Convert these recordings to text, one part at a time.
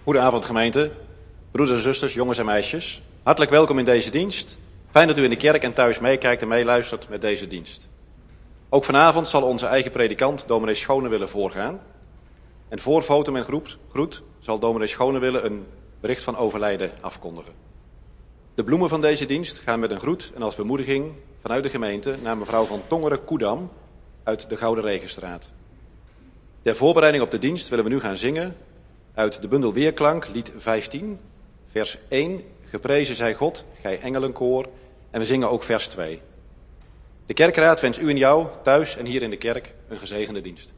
Goedenavond gemeente, broeders en zusters, jongens en meisjes. Hartelijk welkom in deze dienst. Fijn dat u in de kerk en thuis meekijkt en meeluistert met deze dienst. Ook vanavond zal onze eigen predikant, dominee Schonewille, voorgaan. En voor foto en groet zal dominee Schonewille een bericht van overlijden afkondigen. De bloemen van deze dienst gaan met een groet en als bemoediging vanuit de gemeente naar mevrouw van Tongeren-Koedam uit de Gouden Regenstraat. Ter voorbereiding op de dienst willen we nu gaan zingen uit de bundel Weerklank, lied 15, vers 1. Geprezen zij God, gij engelenkoor. En we zingen ook vers 2. De kerkraad wenst u en jou, thuis en hier in de kerk, een gezegende dienst.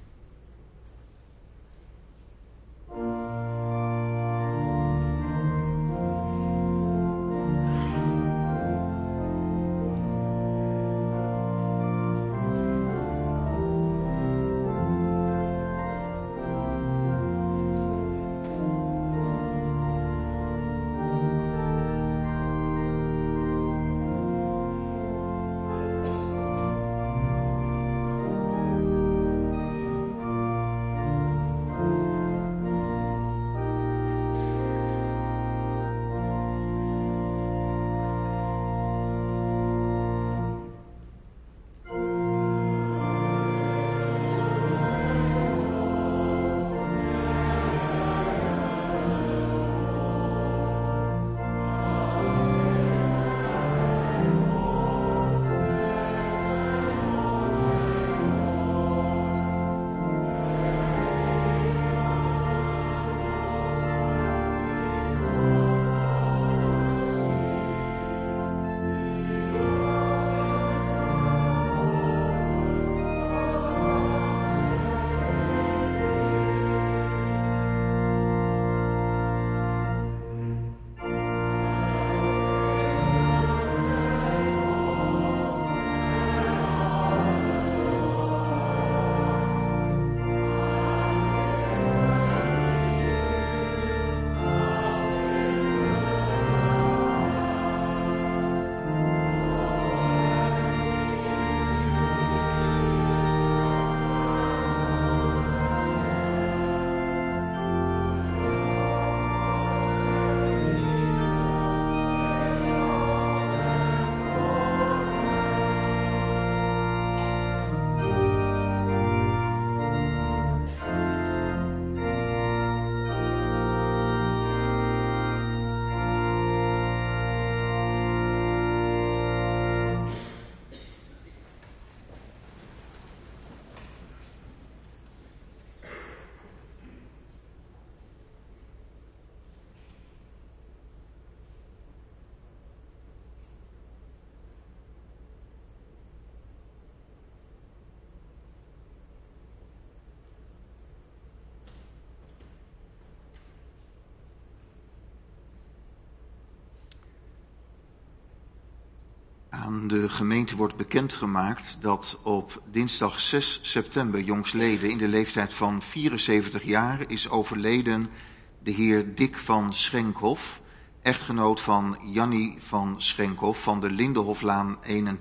Aan de gemeente wordt bekendgemaakt dat op dinsdag 6 september jongsleden in de leeftijd van 74 jaar is overleden de heer Dick van Schenkhoff, echtgenoot van Jannie van Schenkhoff van de Lindehoflaan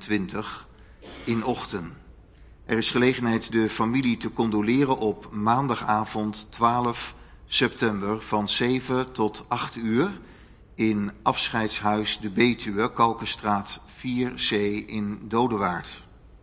21 in Ochten. Er is gelegenheid de familie te condoleren op maandagavond 12 september van 7 tot 8 uur in afscheidshuis de Betuwe, Kalkenstraat 4C in Dodewaard.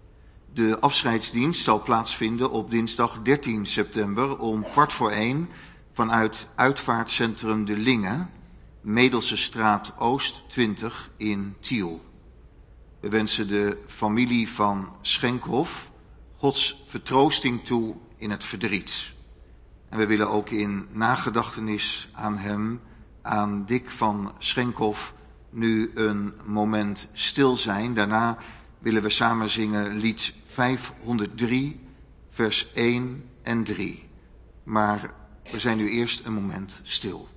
De afscheidsdienst zal plaatsvinden op dinsdag 13 september om 13:15 vanuit uitvaartcentrum De Linge, Medelse straat Oost 20 in Tiel. We wensen de familie van Schenkhoff Gods vertroosting toe in het verdriet. En we willen ook in nagedachtenis aan hem, aan Dick van Schenkhoff, nu een moment stil zijn. Daarna willen we samen zingen lied 503, vers 1 en 3. Maar we zijn nu eerst een moment stil.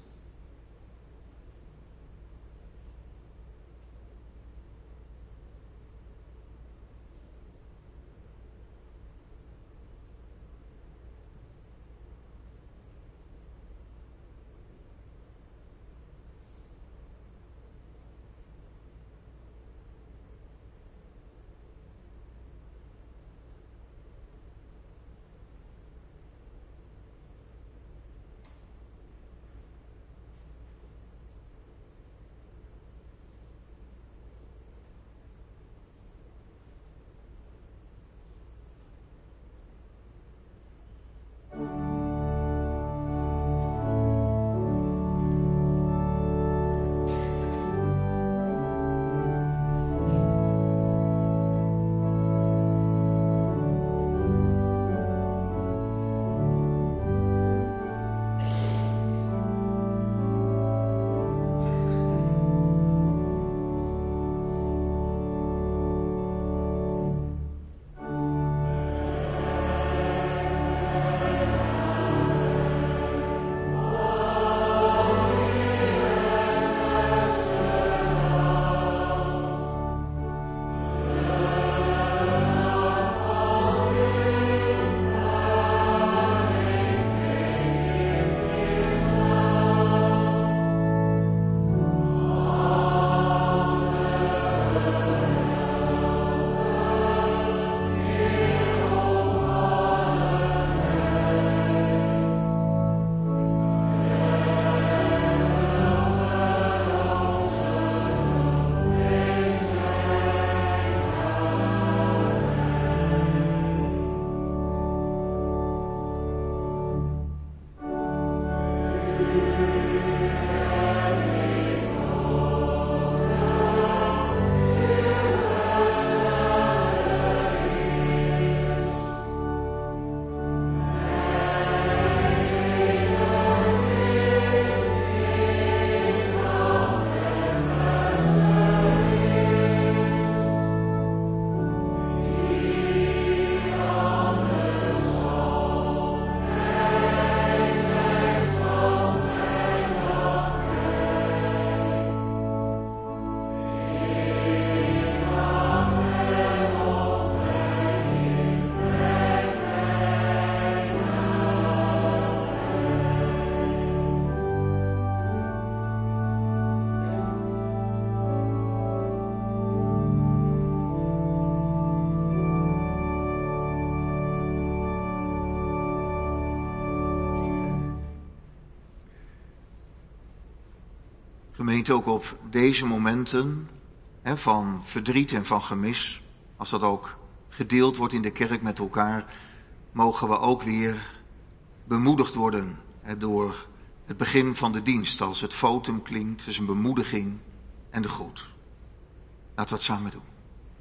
Gemeente, ook op deze momenten van verdriet en van gemis, als dat ook gedeeld wordt in de kerk met elkaar, mogen we ook weer bemoedigd worden door het begin van de dienst. Als het fotum klinkt, dus een bemoediging en de groet. Laten we het samen doen.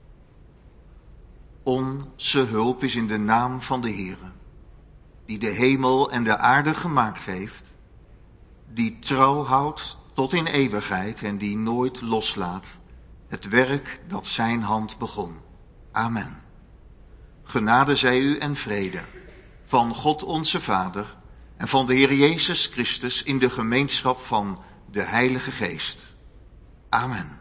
Onze hulp is in de naam van de Heere, die de hemel en de aarde gemaakt heeft, die trouw houdt tot in eeuwigheid en die nooit loslaat het werk dat zijn hand begon. Amen. Genade zij u en vrede van God onze Vader en van de Heer Jezus Christus in de gemeenschap van de Heilige Geest. Amen.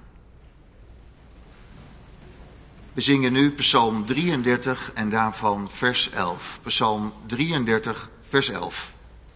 We zingen nu Psalm 33 en daarvan vers 11. Psalm 33, vers 11.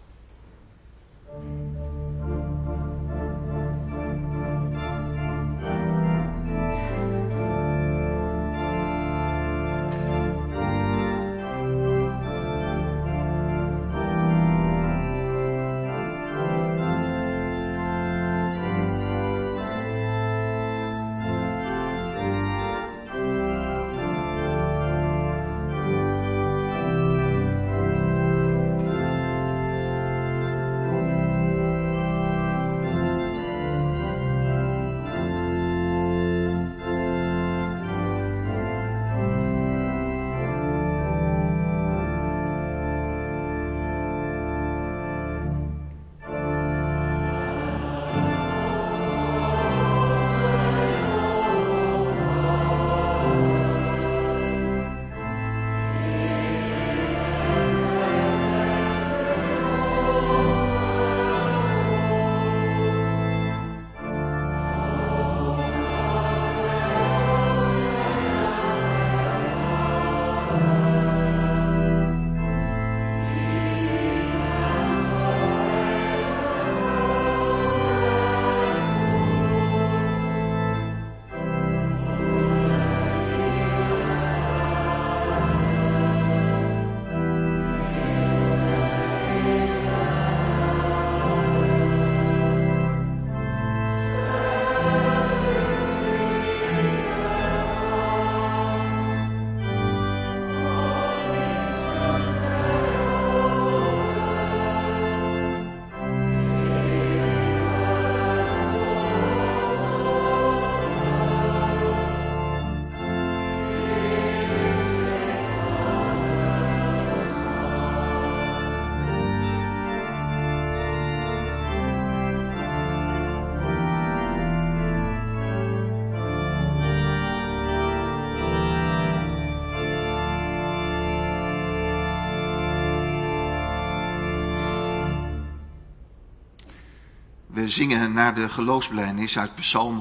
We zingen naar de geloofsbelijdenis uit Psalm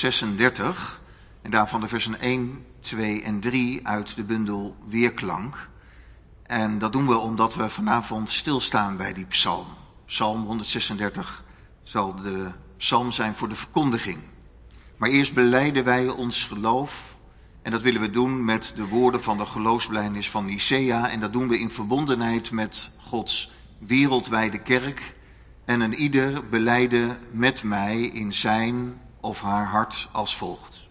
136 en daarvan de versen 1, 2 en 3 uit de bundel Weerklank. En dat doen we omdat we vanavond stilstaan bij die psalm. Psalm 136 zal de psalm zijn voor de verkondiging. Maar eerst belijden wij ons geloof en dat willen we doen met de woorden van de geloofsbelijdenis van Nicea. En dat doen we in verbondenheid met Gods wereldwijde kerk. En een ieder belijden met mij in zijn of haar hart als volgt.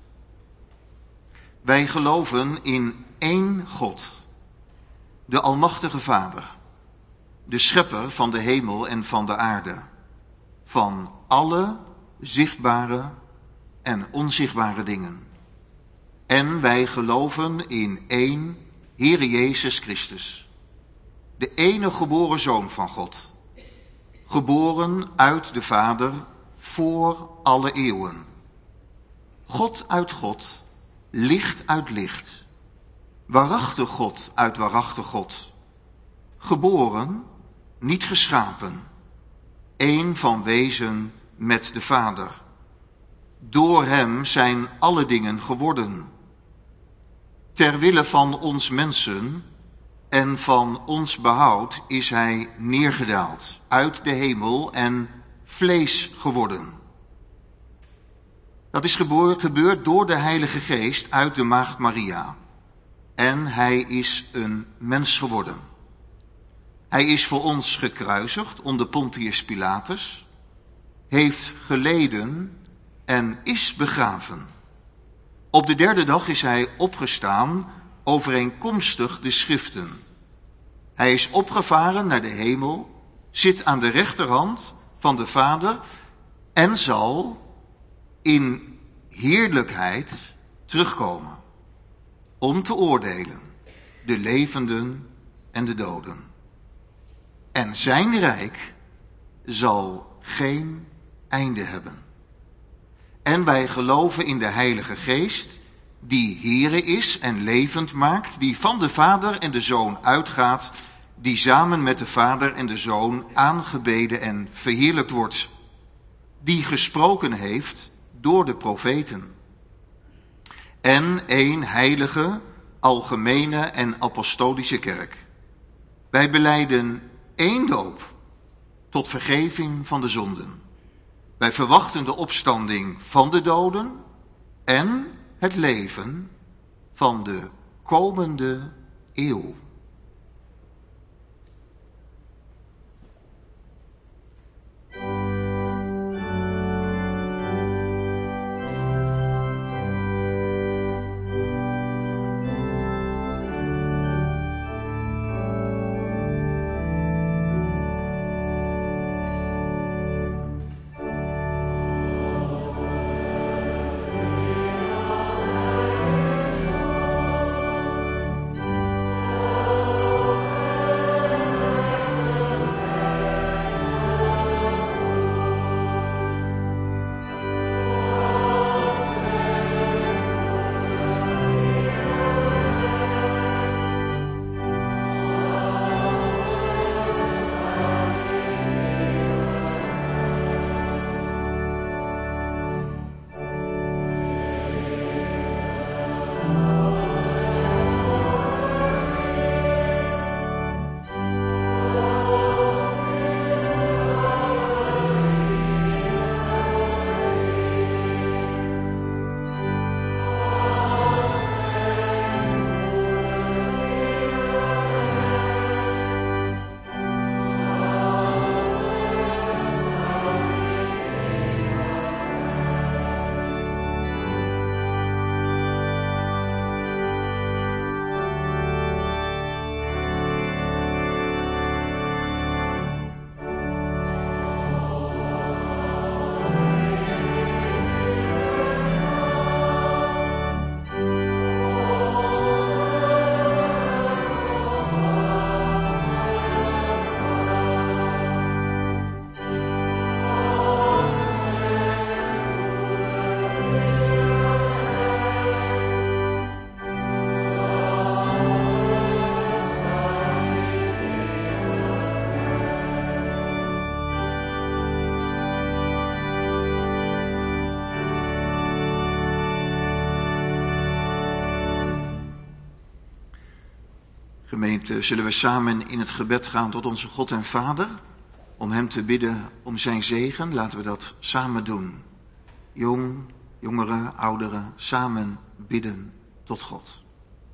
Wij geloven in één God, de Almachtige Vader, de schepper van de hemel en van de aarde, van alle zichtbare en onzichtbare dingen. En wij geloven in één Heere Jezus Christus, de enige geboren Zoon van God, geboren uit de Vader voor alle eeuwen. God uit God, licht uit licht, waarachtig God uit waarachtig God, geboren, niet geschapen, één van wezen met de Vader. Door hem zijn alle dingen geworden. Ter wille van ons mensen en van ons behoud is hij neergedaald uit de hemel en vlees geworden. Dat is gebeurd door de Heilige Geest uit de Maagd Maria. En hij is een mens geworden. Hij is voor ons gekruisigd onder Pontius Pilatus, heeft geleden en is begraven. Op de derde dag is hij opgestaan overeenkomstig de schriften. Hij is opgevaren naar de hemel, zit aan de rechterhand van de Vader en zal in heerlijkheid terugkomen om te oordelen de levenden en de doden. En zijn rijk zal geen einde hebben. En wij geloven in de Heilige Geest, die Heere is en levend maakt, die van de Vader en de Zoon uitgaat, die samen met de Vader en de Zoon aangebeden en verheerlijkt wordt, die gesproken heeft door de profeten. En één heilige, algemene en apostolische kerk. Wij belijden één doop tot vergeving van de zonden. Wij verwachten de opstanding van de doden en het leven van de komende eeuw. Gemeente, zullen we samen in het gebed gaan tot onze God en Vader, om hem te bidden om zijn zegen? Laten we dat samen doen. Jongeren, ouderen, samen bidden tot God.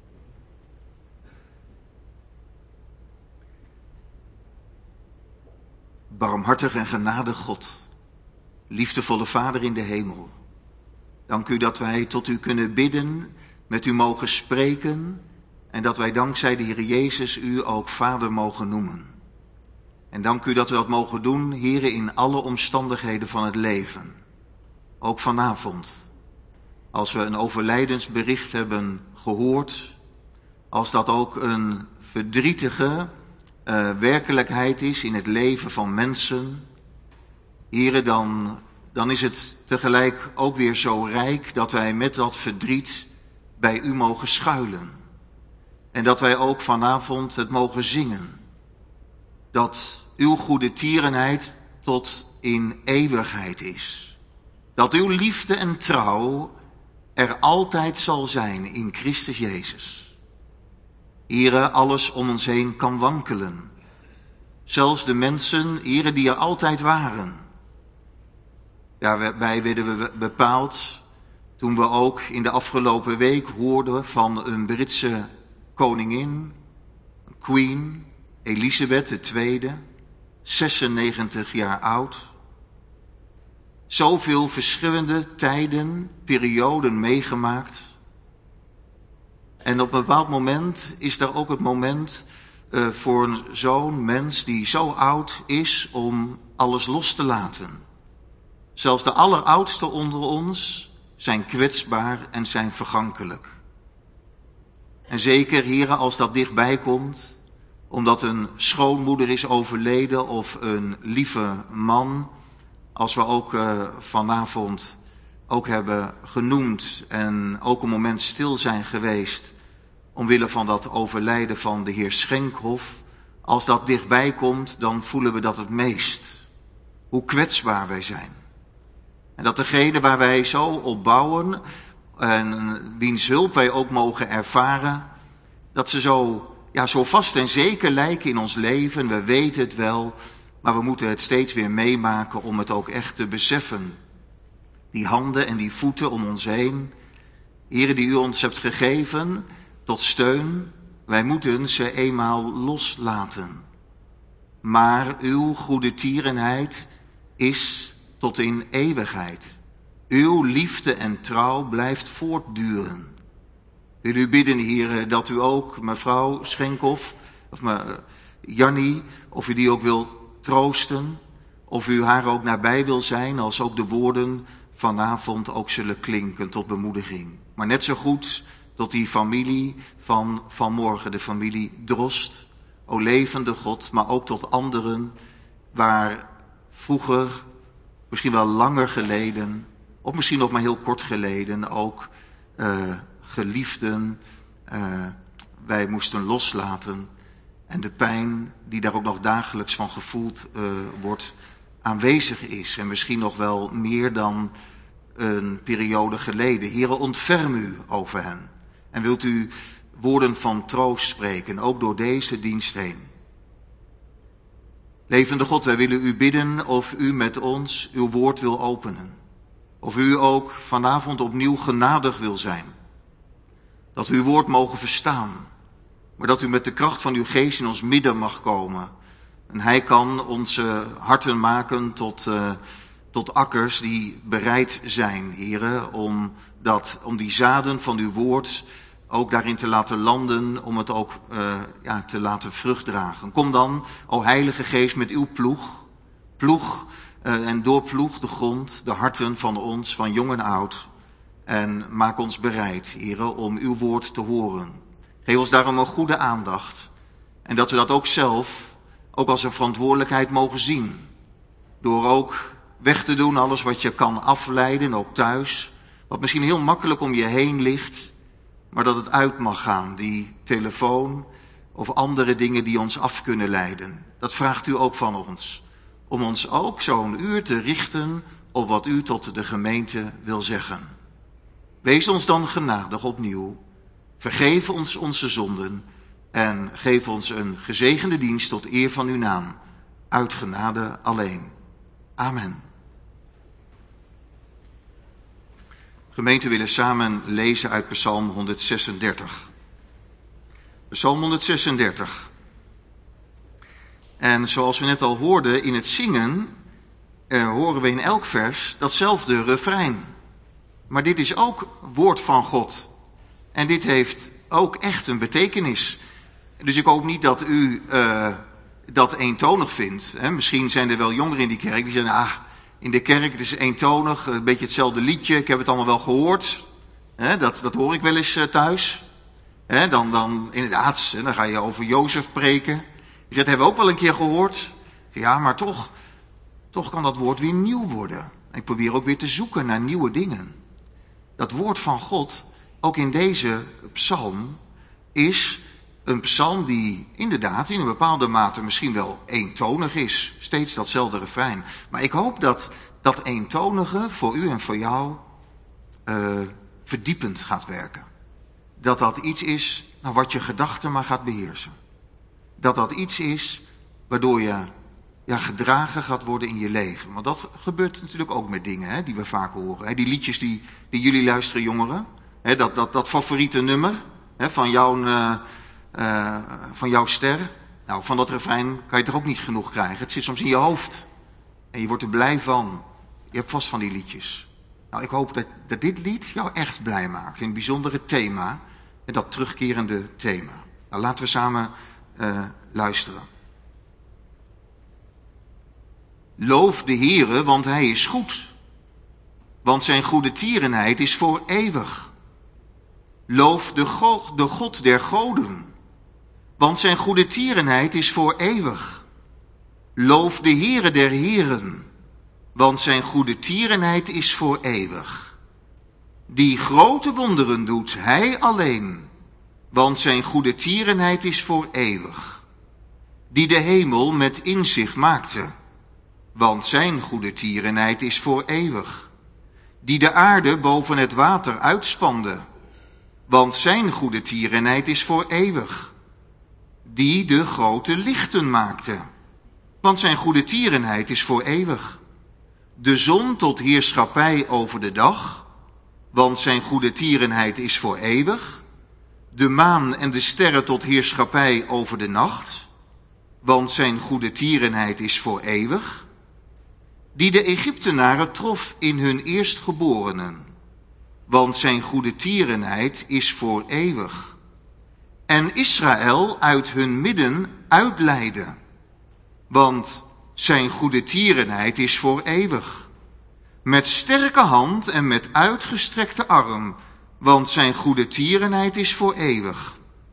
Barmhartig en genadig God, liefdevolle Vader in de hemel, dank u dat wij tot u kunnen bidden, met u mogen spreken en dat wij dankzij de Heer Jezus u ook Vader mogen noemen. En dank u dat we dat mogen doen, Heere, in alle omstandigheden van het leven. Ook vanavond, als we een overlijdensbericht hebben gehoord, als dat ook een verdrietige werkelijkheid is in het leven van mensen, Heere, dan is het tegelijk ook weer zo rijk dat wij met dat verdriet bij u mogen schuilen. En dat wij ook vanavond het mogen zingen. Dat uw goede tierenheid tot in eeuwigheid is. Dat uw liefde en trouw er altijd zal zijn in Christus Jezus. Heere, alles om ons heen kan wankelen. Zelfs de mensen, Heere, die er altijd waren. Daarbij werden we bepaald toen we ook in de afgelopen week hoorden van een Britse koningin, Queen Elizabeth II, 96 jaar oud. Zoveel verschillende tijden, perioden meegemaakt. En op een bepaald moment is daar ook het moment voor zo'n mens die zo oud is om alles los te laten. Zelfs de alleroudsten onder ons zijn kwetsbaar en zijn vergankelijk. En zeker, heren, als dat dichtbij komt, omdat een schoonmoeder is overleden of een lieve man, als we ook vanavond ook hebben genoemd en ook een moment stil zijn geweest omwille van dat overlijden van de heer Schenkhoff, als dat dichtbij komt, dan voelen we dat het meest. Hoe kwetsbaar wij zijn. En dat degene waar wij zo op bouwen en wiens hulp wij ook mogen ervaren, dat ze zo vast en zeker lijken in ons leven. We weten het wel, maar we moeten het steeds weer meemaken om het ook echt te beseffen. Die handen en die voeten om ons heen, Heere, die u ons hebt gegeven tot steun, wij moeten ze eenmaal loslaten. Maar uw goede tierenheid is tot in eeuwigheid. Uw liefde en trouw blijft voortduren. Wil u bidden, Heere, dat u ook mevrouw Schenkhoff, of Jannie, of u die ook wil troosten, of u haar ook nabij wil zijn, als ook de woorden vanavond ook zullen klinken tot bemoediging. Maar net zo goed tot die familie van vanmorgen, de familie Drost, o levende God, maar ook tot anderen waar vroeger, misschien wel langer geleden, of misschien nog maar heel kort geleden, ook geliefden wij moesten loslaten. En de pijn die daar ook nog dagelijks van gevoeld wordt, aanwezig is. En misschien nog wel meer dan een periode geleden. Heere, ontferm u over hen. En wilt u woorden van troost spreken, ook door deze dienst heen. Levende God, wij willen u bidden of u met ons uw woord wil openen. Of u ook vanavond opnieuw genadig wil zijn. Dat we uw woord mogen verstaan. Maar dat u met de kracht van uw geest in ons midden mag komen. En hij kan onze harten maken tot akkers die bereid zijn, Heere, om die zaden van uw woord ook daarin te laten landen, om het ook te laten vrucht dragen. Kom dan, o Heilige Geest, met uw ploeg en doorploeg de grond, de harten van ons, van jong en oud. En maak ons bereid, Heere, om uw woord te horen. Geef ons daarom een goede aandacht. En dat we dat ook zelf, ook als een verantwoordelijkheid mogen zien. Door ook weg te doen alles wat je kan afleiden, ook thuis. Wat misschien heel makkelijk om je heen ligt. Maar dat het uit mag gaan, die telefoon of andere dingen die ons af kunnen leiden. Dat vraagt u ook van ons. Om ons ook zo'n uur te richten op wat u tot de gemeente wil zeggen. Wees ons dan genadig opnieuw. Vergeef ons onze zonden en geef ons een gezegende dienst tot eer van uw naam. Uit genade alleen. Amen. Gemeente, willen samen lezen uit Psalm 136. Psalm 136. En zoals we net al hoorden in het zingen, horen we in elk vers datzelfde refrein. Maar dit is ook woord van God. En dit heeft ook echt een betekenis. Dus ik hoop niet dat u dat eentonig vindt. Misschien zijn er wel jongeren in die kerk die zeggen, in de kerk het is eentonig, een beetje hetzelfde liedje, ik heb het allemaal wel gehoord. Dat hoor ik wel eens thuis. Dan inderdaad, dan ga je over Jozef preken. Je zegt, dat hebben we ook wel een keer gehoord. Ja, maar toch kan dat woord weer nieuw worden. Ik probeer ook weer te zoeken naar nieuwe dingen. Dat woord van God, ook in deze psalm, is een psalm die inderdaad in een bepaalde mate misschien wel eentonig is. Steeds datzelfde refrein. Maar ik hoop dat dat eentonige voor u en voor jou verdiepend gaat werken. Dat iets is wat je gedachten maar gaat beheersen. Dat iets is waardoor je gedragen gaat worden in je leven. Want dat gebeurt natuurlijk ook met dingen die we vaak horen. Die liedjes die jullie luisteren, jongeren. Dat favoriete nummer van jouw ster. Nou, van dat refrein kan je toch ook niet genoeg krijgen. Het zit soms in je hoofd. En je wordt er blij van. Je hebt vast van die liedjes. Nou, ik hoop dat dit lied jou echt blij maakt. In het bijzondere thema. En dat terugkerende thema. Nou, laten we samen luisteren. Loof de Heere, want hij is goed. Want zijn goede tierenheid is voor eeuwig. Loof de God der goden. Want zijn goede tierenheid is voor eeuwig. Loof de Heere der heren. Want zijn goede tierenheid is voor eeuwig. Die grote wonderen doet hij alleen. Want zijn goede tierenheid is voor eeuwig. Die de hemel met inzicht maakte. Want zijn goede tierenheid is voor eeuwig. Die de aarde boven het water uitspande. Want zijn goede tierenheid is voor eeuwig. Die de grote lichten maakte. Want zijn goede tierenheid is voor eeuwig. De zon tot heerschappij over de dag. Want zijn goede tierenheid is voor eeuwig. De maan en de sterren tot heerschappij over de nacht. Want zijn goede tierenheid is voor eeuwig. Die de Egyptenaren trof in hun eerstgeborenen. Want zijn goede tierenheid is voor eeuwig. En Israël uit hun midden uitleidde. Want zijn goede tierenheid is voor eeuwig. Met sterke hand en met uitgestrekte arm. Want zijn goede tierenheid is voor eeuwig.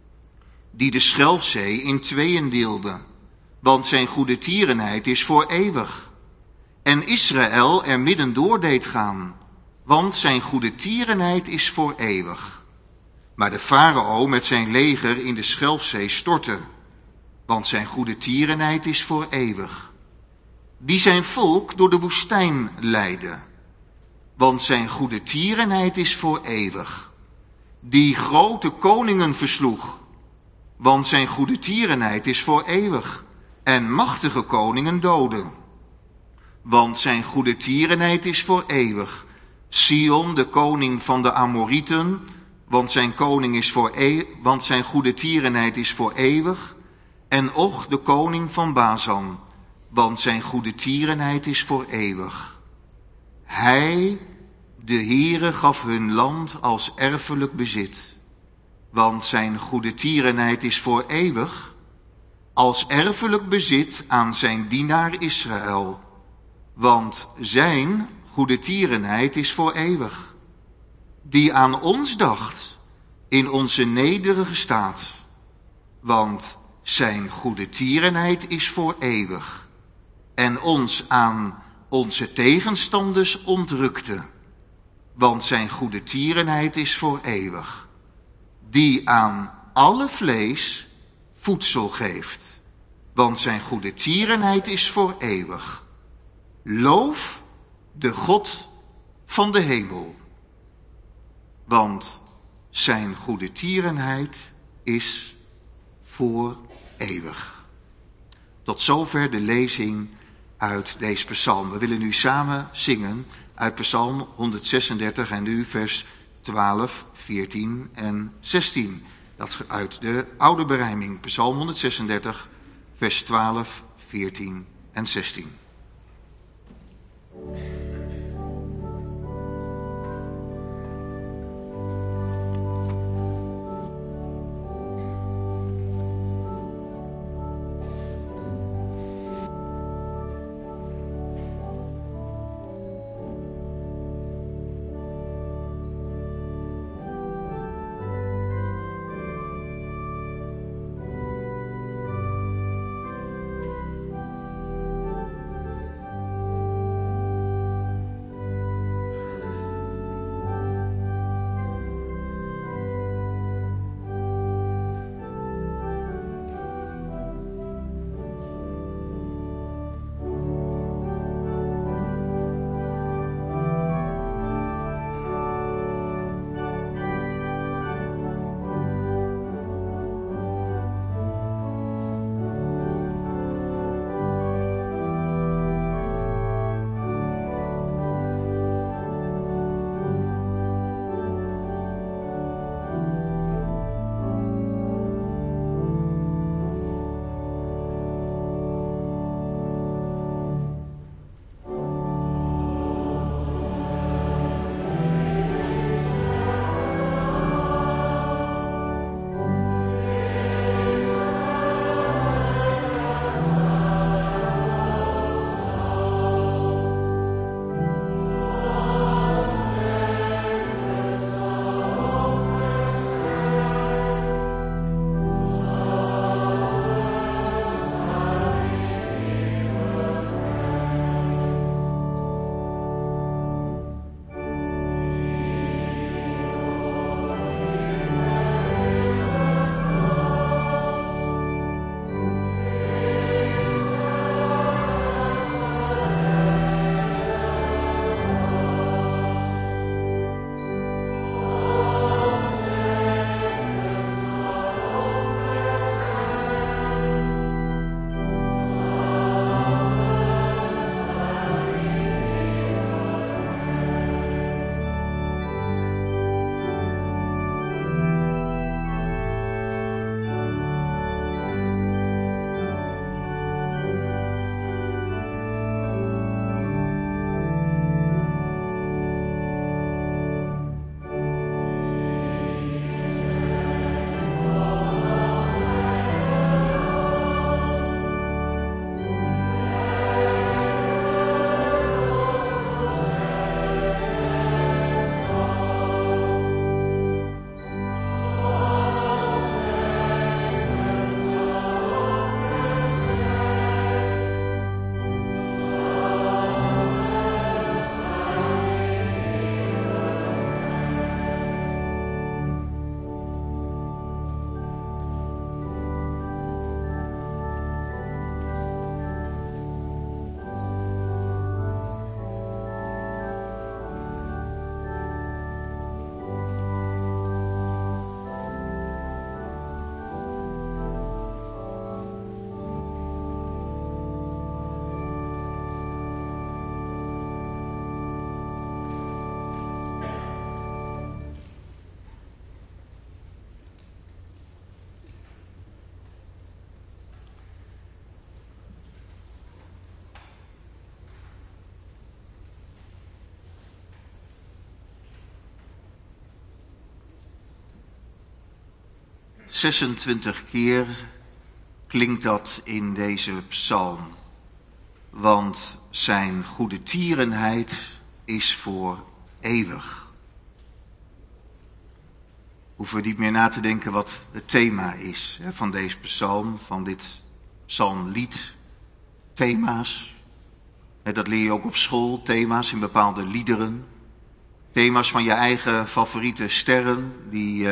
Die de Schelfzee in tweeën deelde. Want zijn goede tierenheid is voor eeuwig. En Israël er midden door deed gaan, want zijn goede tierenheid is voor eeuwig. Maar de farao met zijn leger in de Schelfzee stortte, want zijn goede tierenheid is voor eeuwig. Die zijn volk door de woestijn leidde, want zijn goede tierenheid is voor eeuwig. Die grote koningen versloeg, want zijn goede tierenheid is voor eeuwig. En machtige koningen doodde. Want zijn goede tierenheid is voor eeuwig. Sion, de koning van de Amorieten, want zijn goede tierenheid is voor eeuwig. En Och, de koning van Bazan, want zijn goede tierenheid is voor eeuwig. Hij, de Heere, gaf hun land als erfelijk bezit, want zijn goede tierenheid is voor eeuwig, als erfelijk bezit aan zijn dienaar Israël. Want zijn goede tierenheid is voor eeuwig. Die aan ons dacht in onze nederige staat. Want zijn goede tierenheid is voor eeuwig. En ons aan onze tegenstanders ontrukte. Want zijn goede tierenheid is voor eeuwig. Die aan alle vlees voedsel geeft. Want zijn goede tierenheid is voor eeuwig. Loof de God van de hemel, want zijn goede tierenheid is voor eeuwig. Tot zover de lezing uit deze psalm. We willen nu samen zingen uit psalm 136 en nu vers 12, 14 en 16. Dat uit de oude berijming, psalm 136, vers 12, 14 en 16. 26 keer klinkt dat in deze psalm. Want zijn goedertierenheid is voor eeuwig. Hoeven we niet meer na te denken wat het thema is van deze psalm, van dit psalmlied. Thema's, dat leer je ook op school, thema's in bepaalde liederen. Thema's van je eigen favoriete sterren die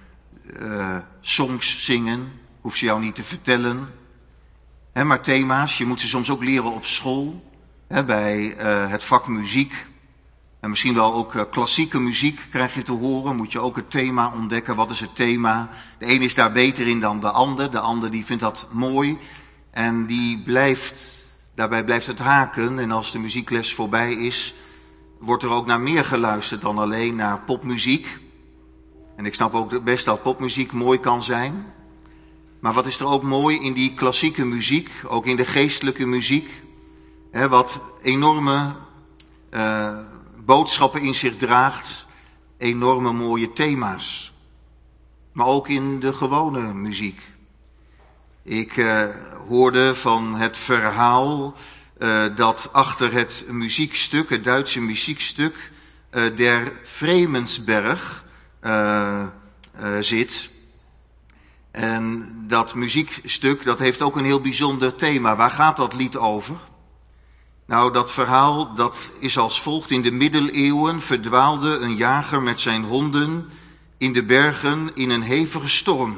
songs zingen, hoef ze jou niet te vertellen. Maar thema's, je moet ze soms ook leren op school, bij het vak muziek. En misschien wel ook klassieke muziek krijg je te horen, moet je ook het thema ontdekken. Wat is het thema? De een is daar beter in dan de ander die vindt dat mooi. En daarbij blijft het haken. En als de muziekles voorbij is, wordt er ook naar meer geluisterd dan alleen naar popmuziek. En ik snap ook best dat popmuziek mooi kan zijn. Maar wat is er ook mooi in die klassieke muziek, ook in de geestelijke muziek, wat enorme boodschappen in zich draagt, enorme mooie thema's. Maar ook in de gewone muziek. Ik hoorde van het verhaal dat achter het muziekstuk, het Duitse muziekstuk, der Fremensberg zit. En dat muziekstuk, dat heeft ook een heel bijzonder thema. Waar gaat dat lied over? Nou, dat verhaal, dat is als volgt. In de middeleeuwen verdwaalde een jager met zijn honden in de bergen in een hevige storm.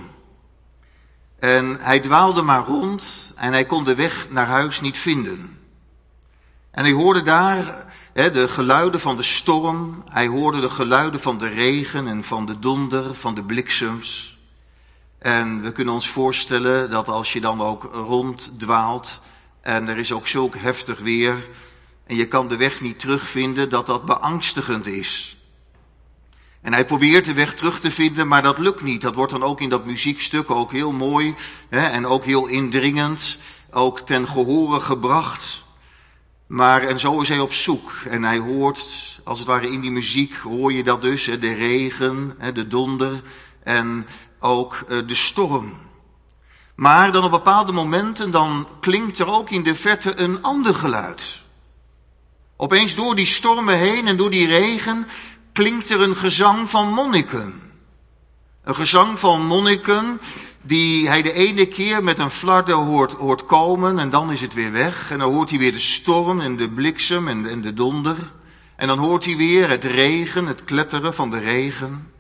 En hij dwaalde maar rond en hij kon de weg naar huis niet vinden. En hij hoorde daar de geluiden van de storm. Hij hoorde de geluiden van de regen en van de donder, van de bliksems. En we kunnen ons voorstellen dat als je dan ook ronddwaalt en er is ook zulk heftig weer en je kan de weg niet terugvinden, dat dat beangstigend is. En hij probeert de weg terug te vinden, maar dat lukt niet. Dat wordt dan ook in dat muziekstuk ook heel mooi en ook heel indringend, ook ten gehore gebracht. En zo is hij op zoek en hij hoort, als het ware in die muziek, hoor je dat dus, de regen, de donder en ook de storm. Maar dan op bepaalde momenten, dan klinkt er ook in de verte een ander geluid. Opeens door die stormen heen en door die regen klinkt er een gezang van monniken. Een gezang van monniken die hij de ene keer met een flarden hoort komen en dan is het weer weg. En dan hoort hij weer de storm en de bliksem en de donder. En dan hoort hij weer het regen, het kletteren van de regen.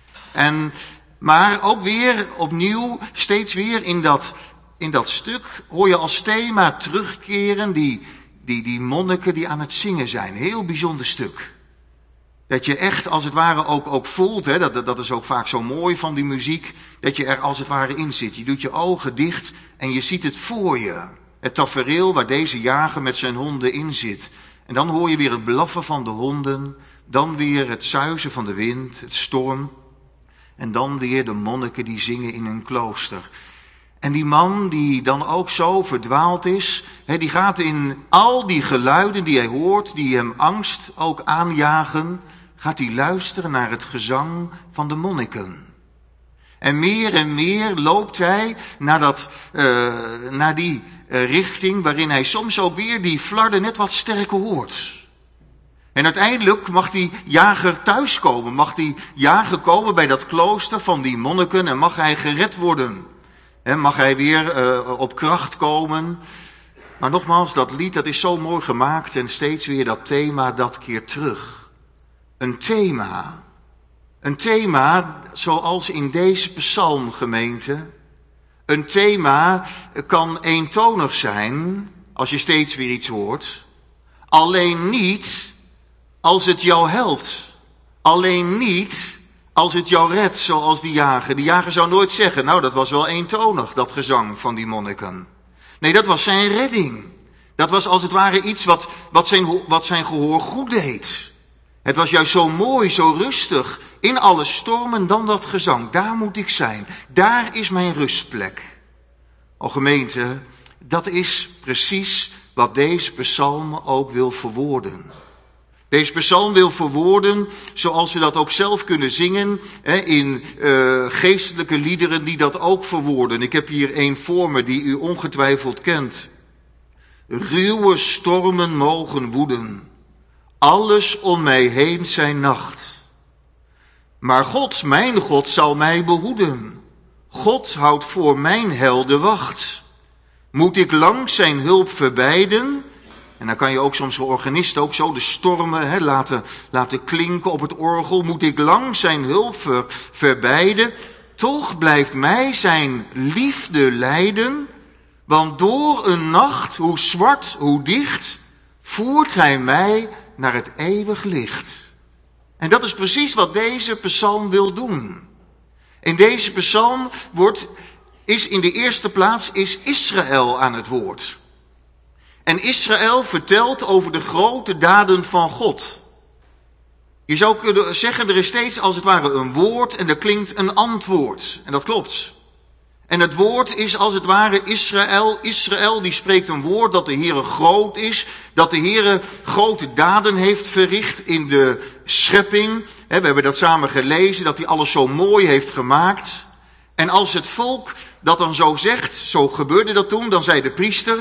Maar ook weer opnieuw, steeds weer in dat stuk hoor je als thema terugkeren die monniken die aan het zingen zijn. Heel bijzonder stuk. Dat je echt als het ware ook voelt, dat is ook vaak zo mooi van die muziek, dat je er als het ware in zit. Je doet je ogen dicht en je ziet het voor je. Het tafereel waar deze jager met zijn honden in zit. En dan hoor je weer het blaffen van de honden, dan weer het suizen van de wind, het storm. En dan weer de monniken die zingen in hun klooster. En die man die dan ook zo verdwaald is, die gaat in al die geluiden die hij hoort, die hem angst ook aanjagen, gaat hij luisteren naar het gezang van de monniken. En meer loopt hij naar die richting waarin hij soms ook weer die flarden net wat sterker hoort. En uiteindelijk mag die jager thuiskomen, mag die jager komen bij dat klooster van die monniken en mag hij gered worden. En mag hij weer op kracht komen. Maar nogmaals, dat lied dat is zo mooi gemaakt en steeds weer dat thema dat keert terug. Een thema zoals in deze psalm, gemeente. Een thema kan eentonig zijn als je steeds weer iets hoort. Alleen niet als het jou helpt. Alleen niet als het jou redt, zoals die jager. Die jager zou nooit zeggen, nou dat was wel eentonig, dat gezang van die monniken. Nee, dat was zijn redding. Dat was als het ware iets wat zijn gehoor goed deed. Het was juist zo mooi, zo rustig, in alle stormen dan dat gezang. Daar moet ik zijn. Daar is mijn rustplek. O gemeente, dat is precies wat deze psalm ook wil verwoorden. Deze psalm wil verwoorden, zoals we dat ook zelf kunnen zingen, in geestelijke liederen die dat ook verwoorden. Ik heb hier een voor me die u ongetwijfeld kent. Ruwe stormen mogen woeden, alles om mij heen zijn nacht. Maar God, mijn God, zal mij behoeden. God houdt voor mijn heil de wacht. Moet ik lang zijn hulp verbeiden? En dan kan je ook soms als organist ook zo de stormen laten klinken op het orgel. Moet ik lang zijn hulp verbeiden? Toch blijft mij zijn liefde leiden. Want door een nacht, hoe zwart, hoe dicht, voert hij mij naar het eeuwig licht. En dat is precies wat deze psalm wil doen. In deze psalm is in de eerste plaats Israël aan het woord. En Israël vertelt over de grote daden van God. Je zou kunnen zeggen, er is steeds als het ware een woord en er klinkt een antwoord. En dat klopt. En het woord is als het ware Israël. Israël die spreekt een woord dat de Heere groot is. Dat de Heere grote daden heeft verricht in de schepping. We hebben dat samen gelezen, dat hij alles zo mooi heeft gemaakt. En als het volk dat dan zo zegt, zo gebeurde dat toen, dan zei de priester: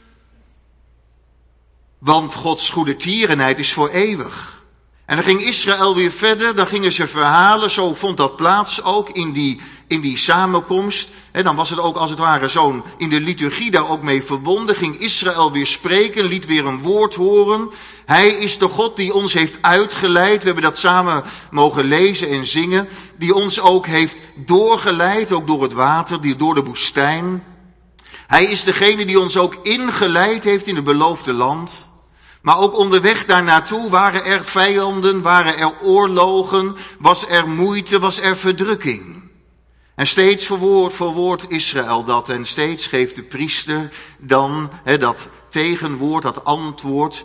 want Gods goedertierenheid is voor eeuwig. En dan ging Israël weer verder, dan gingen ze verhalen, zo vond dat plaats ook in die samenkomst. En dan was het ook als het ware zo'n in de liturgie daar ook mee verbonden. Ging Israël weer spreken, liet weer een woord horen. Hij is de God die ons heeft uitgeleid. We hebben dat samen mogen lezen en zingen. Die ons ook heeft doorgeleid, ook door het water, door de woestijn. Hij is degene die ons ook ingeleid heeft in het beloofde land. Maar ook onderweg daar naartoe waren er vijanden, waren er oorlogen, was er moeite, was er verdrukking. En steeds verwoordt Israël dat en steeds geeft de priester dan dat tegenwoord, dat antwoord.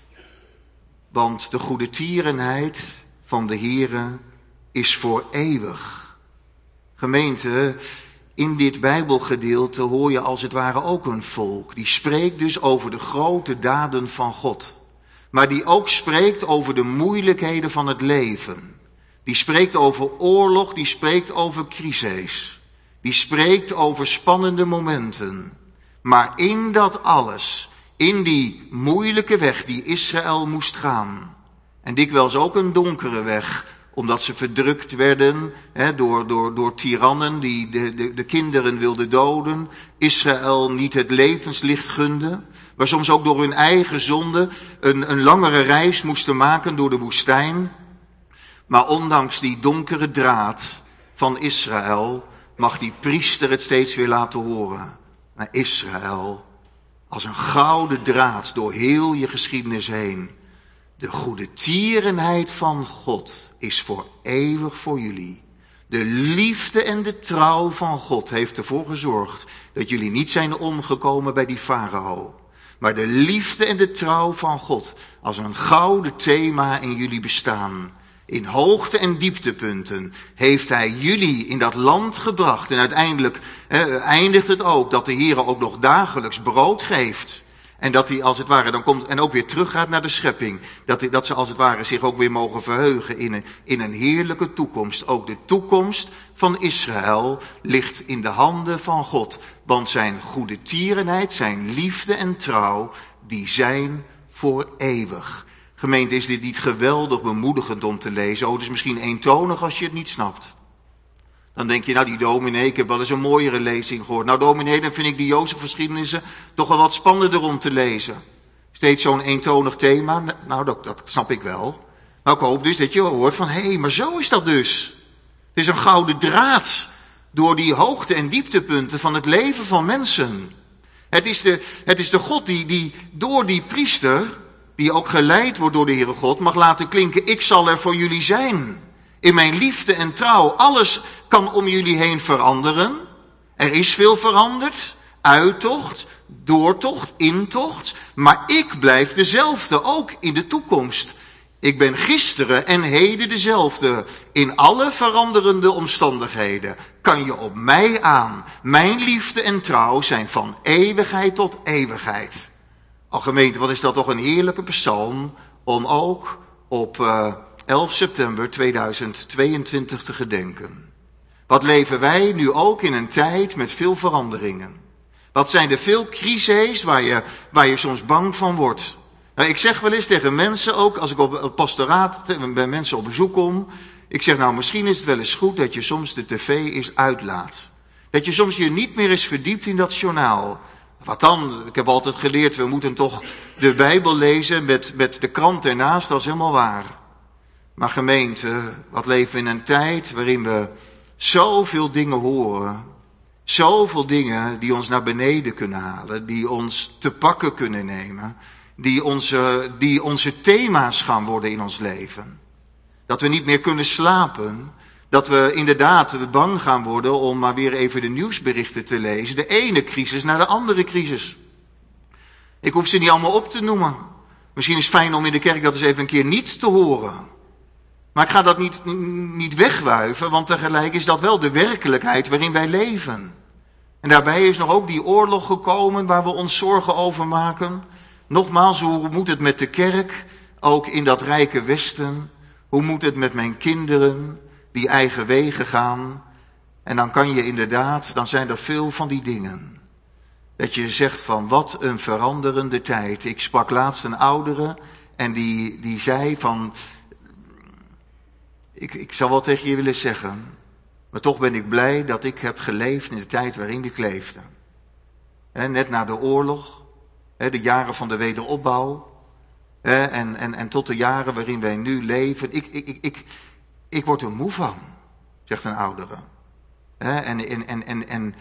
Want de goedertierenheid van de Heere is voor eeuwig. Gemeente, in dit Bijbelgedeelte hoor je als het ware ook een volk. Die spreekt dus over de grote daden van God. Maar die ook spreekt over de moeilijkheden van het leven. Die spreekt over oorlog, die spreekt over crises. Die spreekt over spannende momenten. Maar in dat alles, in die moeilijke weg die Israël moest gaan. En dikwijls ook een donkere weg, omdat ze verdrukt werden door tirannen die de kinderen wilden doden. Israël niet het levenslicht gunde. Maar soms ook door hun eigen zonde een langere reis moesten maken door de woestijn. Maar ondanks die donkere draad van Israël mag die priester het steeds weer laten horen. Maar Israël, als een gouden draad door heel je geschiedenis heen. De goedertierenheid van God is voor eeuwig voor jullie. De liefde en de trouw van God heeft ervoor gezorgd dat jullie niet zijn omgekomen bij die farao. Maar de liefde en de trouw van God als een gouden thema in jullie bestaan. In hoogte- en dieptepunten heeft hij jullie in dat land gebracht. En uiteindelijk eindigt het ook dat de Heere ook nog dagelijks brood geeft. En dat hij als het ware dan komt en ook weer teruggaat naar de schepping. Dat ze als het ware zich ook weer mogen verheugen in een heerlijke toekomst. Ook de toekomst van Israël ligt in de handen van God. Want zijn goedertierenheid, zijn liefde en trouw, die zijn voor eeuwig. Gemeente, is dit niet geweldig bemoedigend om te lezen? Oh, het is misschien eentonig als je het niet snapt. Dan denk je, nou die dominee, ik heb wel eens een mooiere lezing gehoord. Nou dominee, dan vind ik die Jozefgeschiedenissen toch wel wat spannender om te lezen. Steeds zo'n eentonig thema, nou dat snap ik wel. Maar ik hoop dus dat je hoort van, hé, maar zo is dat dus. Het is een gouden draad door die hoogte- en dieptepunten van het leven van mensen. Het is de God die door die priester, die ook geleid wordt door de Heere God, mag laten klinken, ik zal er voor jullie zijn. In mijn liefde en trouw, alles kan om jullie heen veranderen. Er is veel veranderd. Uittocht, doortocht, intocht. Maar ik blijf dezelfde, ook in de toekomst. Ik ben gisteren en heden dezelfde. In alle veranderende omstandigheden kan je op mij aan. Mijn liefde en trouw zijn van eeuwigheid tot eeuwigheid. Al gemeente, wat is dat toch een heerlijke psalm om ook op 11 september 2022 te gedenken. Wat leven wij nu ook in een tijd met veel veranderingen? Wat zijn er veel crises waar je soms bang van wordt? Nou, ik zeg wel eens tegen mensen ook, als ik op het pastoraat bij mensen op bezoek kom, ik zeg nou, misschien is het wel eens goed dat je soms de tv eens uitlaat. Dat je soms je niet meer eens verdiept in dat journaal. Wat dan? Ik heb altijd geleerd, we moeten toch de Bijbel lezen met de krant ernaast, dat is helemaal waar. Maar gemeente, wat leven we in een tijd waarin we zoveel dingen horen. Zoveel dingen die ons naar beneden kunnen halen, die ons te pakken kunnen nemen. Die onze thema's gaan worden in ons leven. Dat we niet meer kunnen slapen. Dat we inderdaad bang gaan worden om maar weer even de nieuwsberichten te lezen. De ene crisis naar de andere crisis. Ik hoef ze niet allemaal op te noemen. Misschien is het fijn om in de kerk dat eens even een keer niet te horen. Maar ik ga dat niet wegwuiven, want tegelijk is dat wel de werkelijkheid waarin wij leven. En daarbij is nog ook die oorlog gekomen waar we ons zorgen over maken. Nogmaals, hoe moet het met de kerk, ook in dat rijke Westen? Hoe moet het met mijn kinderen, die eigen wegen gaan? En dan kan je inderdaad, dan zijn er veel van die dingen. Dat je zegt van, wat een veranderende tijd. Ik sprak laatst een oudere en die zei van, ik zou wel tegen je willen zeggen, maar toch ben ik blij dat ik heb geleefd in de tijd waarin ik leefde. Net na de oorlog, de jaren van de wederopbouw, en tot de jaren waarin wij nu leven. Ik word er moe van, zegt een oudere. En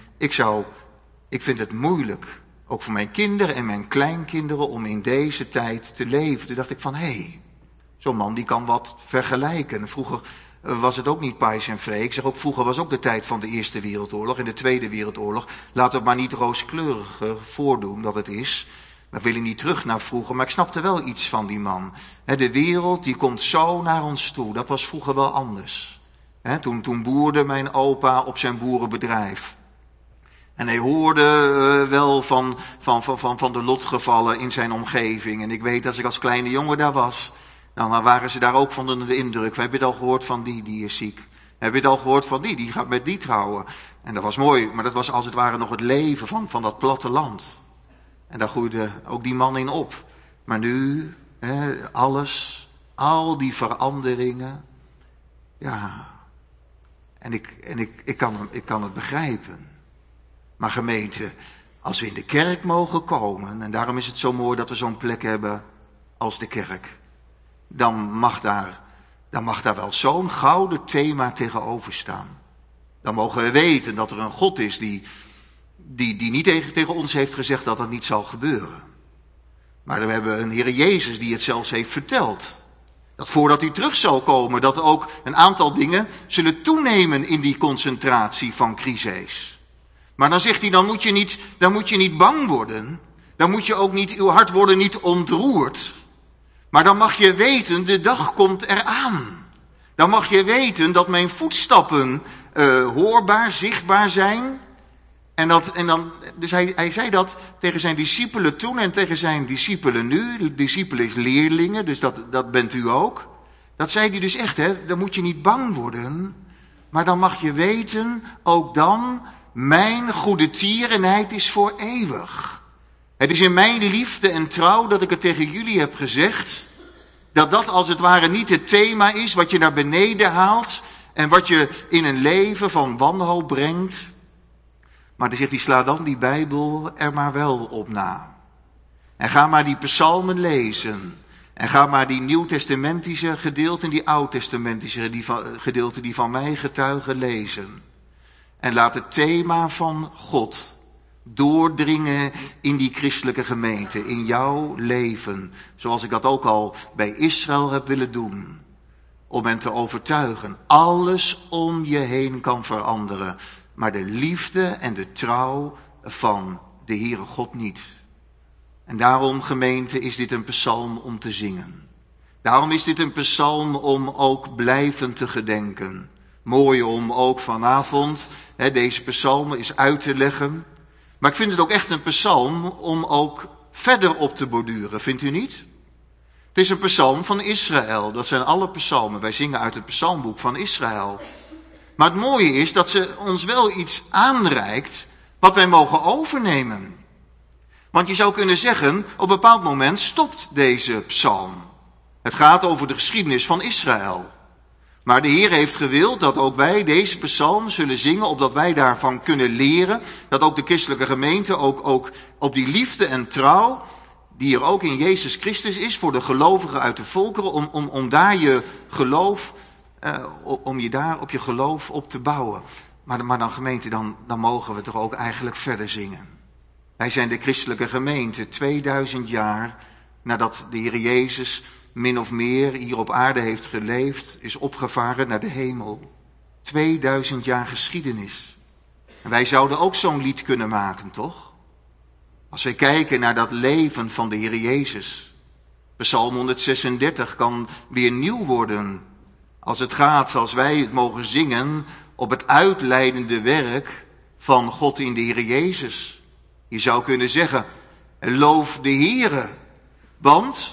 ik vind het moeilijk, ook voor mijn kinderen en mijn kleinkinderen, om in deze tijd te leven. Toen dacht ik van, zo'n man die kan wat vergelijken. Vroeger was het ook niet pais en vree. Ik zeg ook, vroeger was ook de tijd van de Eerste Wereldoorlog en de Tweede Wereldoorlog. Laten we het maar niet rooskleuriger voordoen dat het is. We willen niet terug naar vroeger, maar ik snapte wel iets van die man. De wereld die komt zo naar ons toe. Dat was vroeger wel anders. Toen boerde mijn opa op zijn boerenbedrijf. En hij hoorde wel van de lotgevallen in zijn omgeving. En ik weet, als ik als kleine jongen daar was, dan waren ze daar ook van onder de indruk. Heb je het al gehoord van die is ziek? Heb je het al gehoord van die gaat met die trouwen? En dat was mooi, maar dat was als het ware nog het leven van dat platteland. En daar groeide ook die man in op. Maar nu, alles, al die veranderingen. Ja, en ik kan het begrijpen. Maar gemeente, als we in de kerk mogen komen, en daarom is het zo mooi dat we zo'n plek hebben als de kerk, dan mag daar wel zo'n gouden thema tegenover staan. Dan mogen we weten dat er een God is die niet tegen ons heeft gezegd dat dat niet zal gebeuren. Maar we hebben een Heer Jezus die het zelfs heeft verteld. Dat voordat hij terug zal komen, dat ook een aantal dingen zullen toenemen in die concentratie van crises. Maar dan zegt hij, dan moet je niet bang worden. Dan moet je ook niet, uw hart worden niet ontroerd. Maar dan mag je weten, de dag komt eraan. Dan mag je weten dat mijn voetstappen hoorbaar, zichtbaar zijn. Dus hij zei dat tegen zijn discipelen toen en tegen zijn discipelen nu. De discipelen is leerlingen, dus dat bent u ook. Dat zei hij dus echt, dan moet je niet bang worden. Maar dan mag je weten, ook dan, mijn goede tierenheid is voor eeuwig. Het is in mijn liefde en trouw dat ik het tegen jullie heb gezegd, dat als het ware niet het thema is wat je naar beneden haalt en wat je in een leven van wanhoop brengt. Maar dan zegt hij, sla dan die Bijbel er maar wel op na. En ga maar die psalmen lezen. En ga maar die nieuwtestamentische gedeelten, die oudtestamentische gedeelten die van mij getuigen lezen. En laat het thema van God doordringen in die christelijke gemeente, in jouw leven. Zoals ik dat ook al bij Israël heb willen doen. Om hen te overtuigen. Alles om je heen kan veranderen. Maar de liefde en de trouw van de Heere God niet. En daarom, gemeente, is dit een psalm om te zingen. Daarom is dit een psalm om ook blijvend te gedenken. Mooi om ook vanavond deze psalm eens uit te leggen. Maar ik vind het ook echt een psalm om ook verder op te borduren, vindt u niet? Het is een psalm van Israël. Dat zijn alle psalmen. Wij zingen uit het psalmboek van Israël. Maar het mooie is dat ze ons wel iets aanreikt wat wij mogen overnemen. Want je zou kunnen zeggen, op een bepaald moment stopt deze psalm. Het gaat over de geschiedenis van Israël. Maar de Heer heeft gewild dat ook wij deze psalm zullen zingen, opdat wij daarvan kunnen leren. Dat ook de christelijke gemeente ook op die liefde en trouw, die er ook in Jezus Christus is voor de gelovigen uit de volkeren, om daar je geloof, om je daar op je geloof op te bouwen. Maar dan gemeente, dan mogen we toch ook eigenlijk verder zingen. Wij zijn de christelijke gemeente 2000 jaar nadat de Heer Jezus min of meer hier op aarde heeft geleefd, is opgevaren naar de hemel. 2000 jaar geschiedenis. En wij zouden ook zo'n lied kunnen maken, toch? Als wij kijken naar dat leven van de Heer Jezus. Psalm 136 kan weer nieuw worden. Als het gaat, als wij het mogen zingen, op het uitleidende werk van God in de Heer Jezus. Je zou kunnen zeggen, loof de Heere, want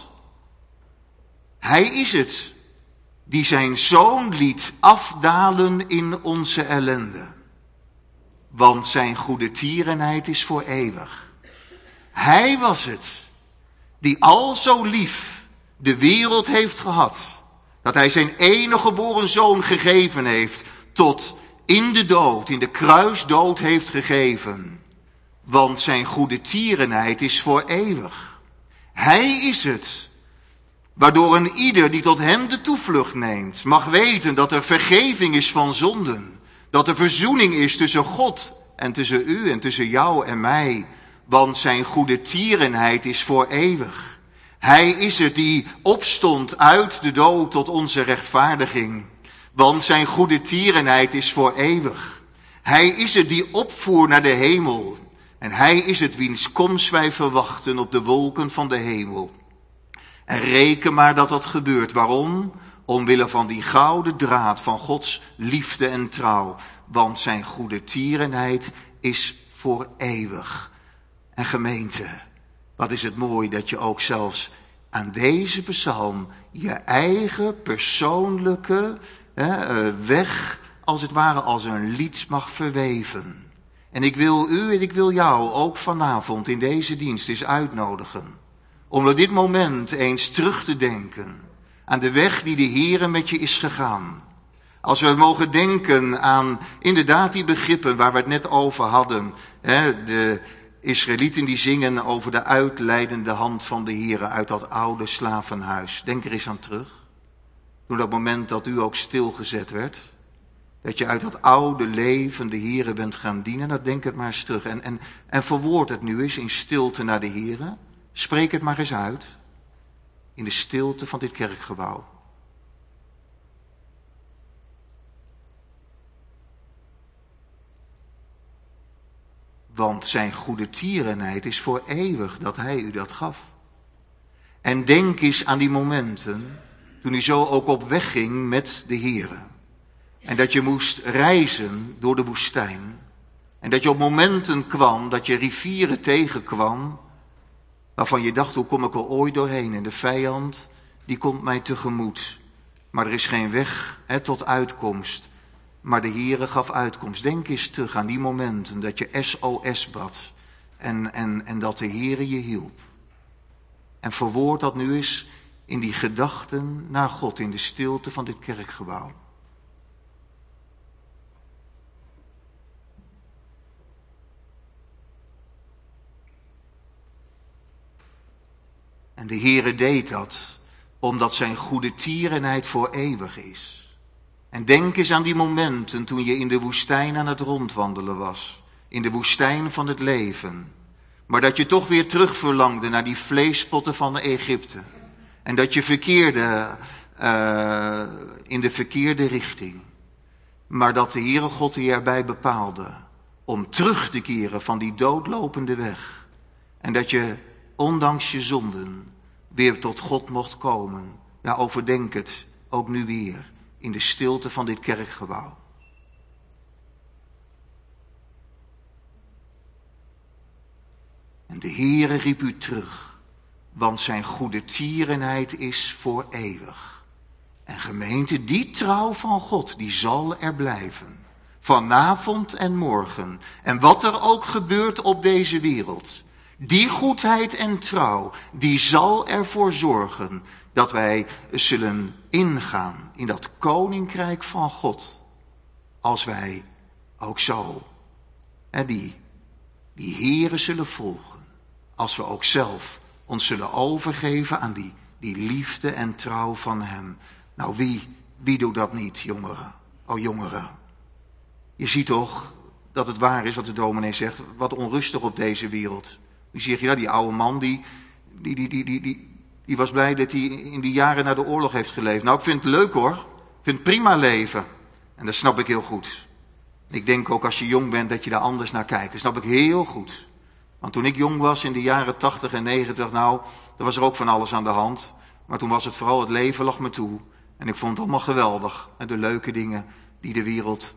Hij is het die zijn Zoon liet afdalen in onze ellende. Want zijn goede tierenheid is voor eeuwig. Hij was het die al zo lief de wereld heeft gehad, dat hij zijn enige geboren Zoon gegeven heeft, tot in de dood, in de kruisdood heeft gegeven. Want zijn goede tierenheid is voor eeuwig. Hij is het waardoor een ieder die tot hem de toevlucht neemt, mag weten dat er vergeving is van zonden. Dat er verzoening is tussen God en tussen u en tussen jou en mij. Want zijn goede tierenheid is voor eeuwig. Hij is het die opstond uit de dood tot onze rechtvaardiging. Want zijn goede tierenheid is voor eeuwig. Hij is het die opvoer naar de hemel. En hij is het wiens komst wij verwachten op de wolken van de hemel. En reken maar dat dat gebeurt. Waarom? Omwille van die gouden draad van Gods liefde en trouw. Want zijn goede tierenheid is voor eeuwig. En gemeente, wat is het mooi dat je ook zelfs aan deze psalm je eigen persoonlijke weg, als het ware als een lied mag verweven. En ik wil u en ik wil jou ook vanavond in deze dienst eens uitnodigen om op dit moment eens terug te denken aan de weg die de Heere met je is gegaan. Als we mogen denken aan inderdaad die begrippen waar we het net over hadden. De Israëlieten die zingen over de uitleidende hand van de Heere uit dat oude slavenhuis. Denk er eens aan terug. Toen dat moment dat u ook stilgezet werd. Dat je uit dat oude leven de Heere bent gaan dienen. Nou, denk het maar eens terug. En verwoord het nu eens in stilte naar de Heere. Spreek het maar eens uit. In de stilte van dit kerkgebouw. Want zijn goede tierenheid is voor eeuwig dat hij u dat gaf. En denk eens aan die momenten toen u zo ook op weg ging met de Heere. En dat je moest reizen door de woestijn. En dat je op momenten kwam dat je rivieren tegenkwam waarvan je dacht, hoe kom ik er ooit doorheen? En de vijand, die komt mij tegemoet. Maar er is geen weg tot uitkomst. Maar de Heere gaf uitkomst. Denk eens terug aan die momenten dat je SOS bad. En dat de Heere je hielp. En verwoord dat nu eens in die gedachten naar God, in de stilte van dit kerkgebouw. En de Heere deed dat, omdat zijn goede tierenheid voor eeuwig is. En denk eens aan die momenten toen je in de woestijn aan het rondwandelen was. In de woestijn van het leven. Maar dat je toch weer terug verlangde naar die vleespotten van Egypte. En dat je verkeerde in de verkeerde richting. Maar dat de Heere God je erbij bepaalde om terug te keren van die doodlopende weg. En dat je ondanks je zonden weer tot God mocht komen. Ja, overdenk het ook nu weer in de stilte van dit kerkgebouw. En de Heere riep u terug, want zijn goede tierenheid is voor eeuwig. En gemeente, die trouw van God, die zal er blijven. Vanavond en morgen. En wat er ook gebeurt op deze wereld. Die goedheid en trouw, die zal ervoor zorgen dat wij zullen ingaan in dat koninkrijk van God. Als wij ook zo die Here zullen volgen. Als we ook zelf ons zullen overgeven aan die liefde en trouw van hem. Nou, wie doet dat niet, jongeren? Oh, jongeren. Je ziet toch dat het waar is wat de dominee zegt. Wat onrustig op deze wereld. Nu zeg je, die oude man die was blij dat hij in die jaren na de oorlog heeft geleefd. Nou, ik vind het leuk hoor. Ik vind het prima leven. En dat snap ik heel goed. Ik denk ook als je jong bent dat je daar anders naar kijkt. Dat snap ik heel goed. Want toen ik jong was in de jaren 80 en 90, nou, dan was er ook van alles aan de hand. Maar toen was het vooral het leven lag me toe. En ik vond het allemaal geweldig. De leuke dingen die de wereld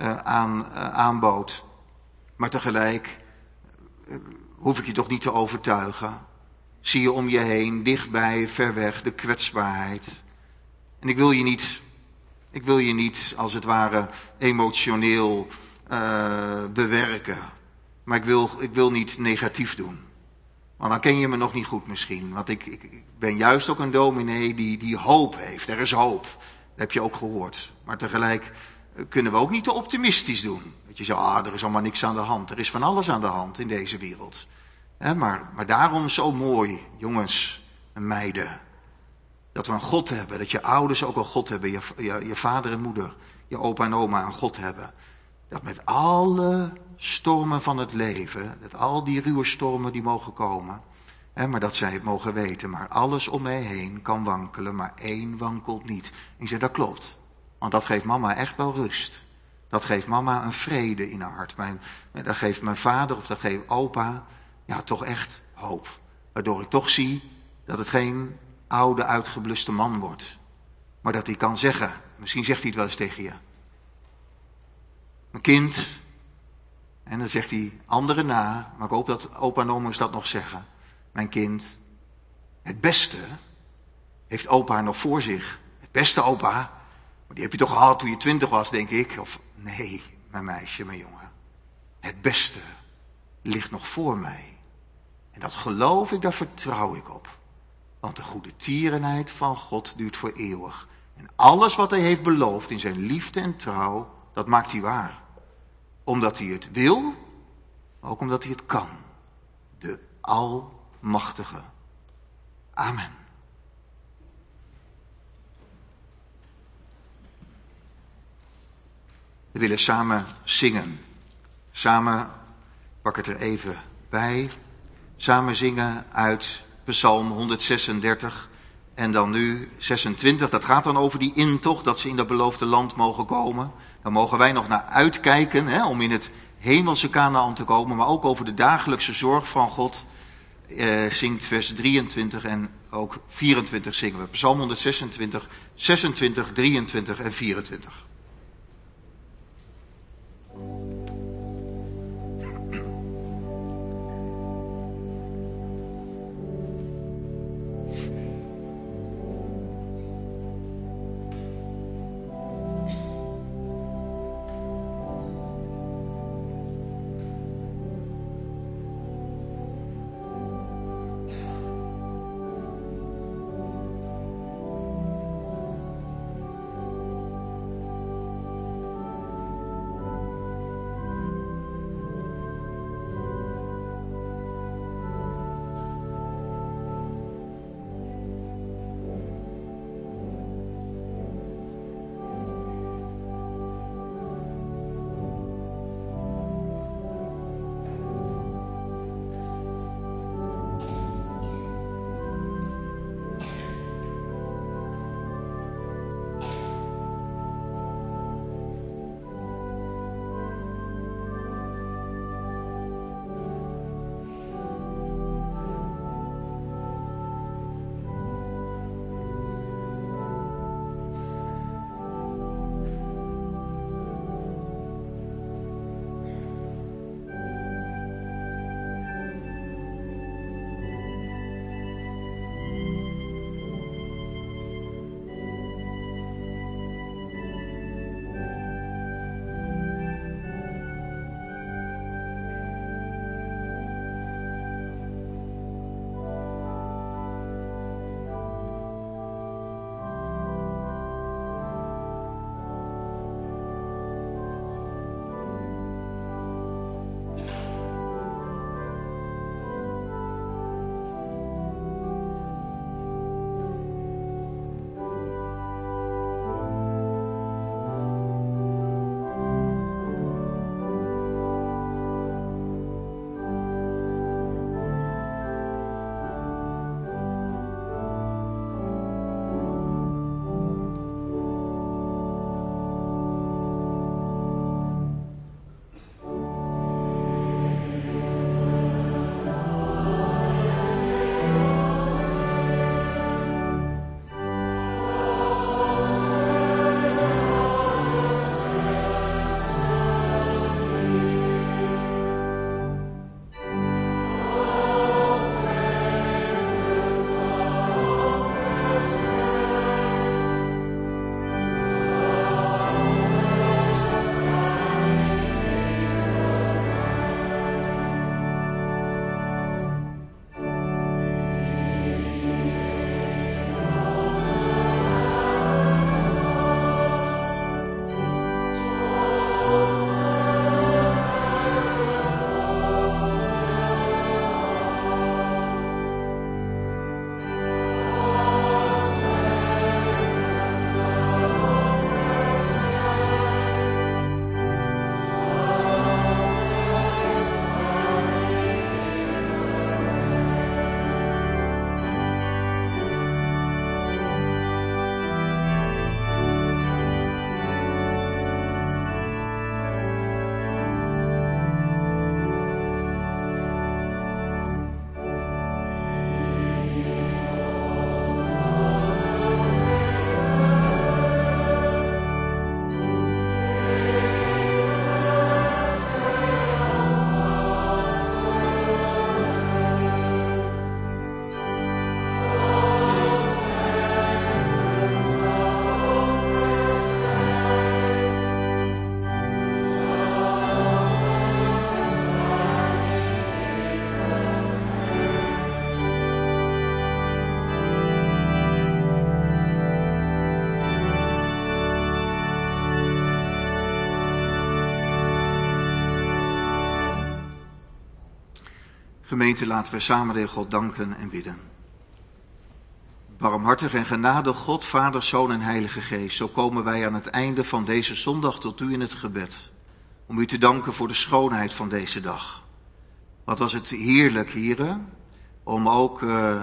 aanbood. Maar tegelijk hoef ik je toch niet te overtuigen. Zie je om je heen, dichtbij, ver weg, de kwetsbaarheid. En ik wil je niet als het ware emotioneel bewerken. Maar ik wil niet negatief doen. Want dan ken je me nog niet goed misschien. Want ik ben juist ook een dominee die hoop heeft. Er is hoop. Dat heb je ook gehoord. Maar tegelijk kunnen we ook niet te optimistisch doen. Dat je zegt, er is allemaal niks aan de hand. Er is van alles aan de hand in deze wereld. Maar daarom zo mooi, jongens en meiden. Dat we een God hebben. Dat je ouders ook een God hebben. Je vader en moeder. Je opa en oma een God hebben. Dat met alle stormen van het leven. Dat al die ruwe stormen die mogen komen. Maar dat zij het mogen weten. Maar alles om mij heen kan wankelen. Maar één wankelt niet. En je zegt, dat klopt. Want dat geeft mama echt wel rust. Dat geeft mama een vrede in haar hart. Dat geeft mijn vader of dat geeft opa. Ja, toch echt hoop. Waardoor ik toch zie dat het geen oude uitgebluste man wordt. Maar dat hij kan zeggen. Misschien zegt hij het wel eens tegen je. Mijn kind. En dan zegt hij anderen na. Maar ik hoop dat opa en oma dat nog zeggen. Mijn kind. Het beste heeft opa nog voor zich. Het beste opa. Maar die heb je toch gehad toen je 20 was, denk ik. Of nee, mijn meisje, mijn jongen. Het beste ligt nog voor mij. En dat geloof ik, daar vertrouw ik op. Want de goede tierenheid van God duurt voor eeuwig. En alles wat hij heeft beloofd in zijn liefde en trouw, dat maakt hij waar. Omdat hij het wil, maar ook omdat hij het kan. De Almachtige. Amen. We willen samen zingen. Samen, pak het er even bij. Samen zingen uit Psalm 136 en dan nu 26. Dat gaat dan over die intocht, dat ze in dat beloofde land mogen komen. Daar mogen wij nog naar uitkijken, om in het hemelse Kanaan te komen. Maar ook over de dagelijkse zorg van God zingt vers 23 en ook 24 zingen we. Psalm 126, 26, 23 en 24. Gemeente, laten we samen de God danken en bidden. Barmhartig en genadig God, Vader, Zoon en Heilige Geest, zo komen wij aan het einde van deze zondag tot u in het gebed. Om u te danken voor de schoonheid van deze dag. Wat was het heerlijk, heren, om ook